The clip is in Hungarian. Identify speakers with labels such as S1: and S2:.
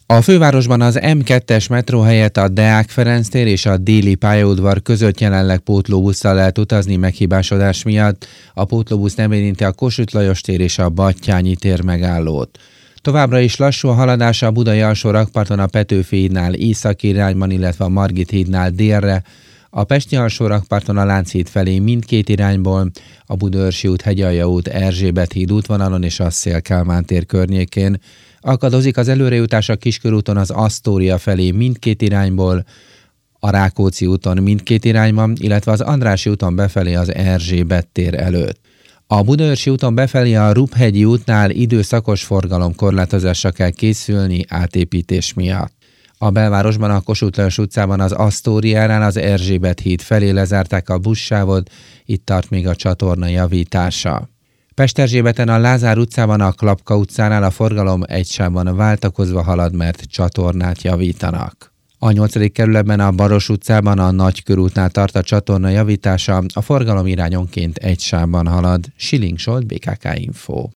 S1: A fővárosban az M2-es metró helyett a Deák Ferenc tér és a Déli pályaudvar között jelenleg pótlóbusszal lehet utazni meghibásodás miatt. A pótlóbusz nem érinti a Kossuth Lajos tér és a Batthyány tér megállót. Továbbra is lassú a haladása a budai alsó rakparton a Petőfi hídnál északi irányban, illetve a Margit hídnál délre, a pesti alsó rakparton a Lánchíd felé mindkét irányból, a Budaörsi út, Hegyalja út, Erzsébet híd útvonalon és a Széll-Kálmán tér környékén. Akadozik az előrejutás a Kiskörúton az Asztória felé mindkét irányból, a Rákóczi úton mindkét irányban, illetve az Andrássy úton befelé az Erzsébet tér előtt. A Budaörsi úton befelé a Ruphegyi útnál időszakos forgalomkorlátozásra kell készülni átépítés miatt. A belvárosban a Kossuth Lajos utcában az Asztóriánál az Erzsébet híd felé lezárták a buszsávot, itt tart még a csatorna javítása. Pesterzsébeten a Lázár utcában a Klapka utcánál a forgalom egy sávban váltakozva halad, mert csatornát javítanak. A 8. kerületben a Baros utcában a Nagykörútnál tart a csatorna javítása, a forgalom irányonként egy sávban halad. Schilling Zsolt, BKK Info.